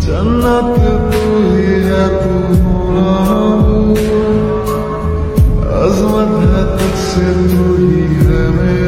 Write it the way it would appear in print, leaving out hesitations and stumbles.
जन्नत तू ही है, तू हो अज़मत है तुझसे, तू ही है मेरा।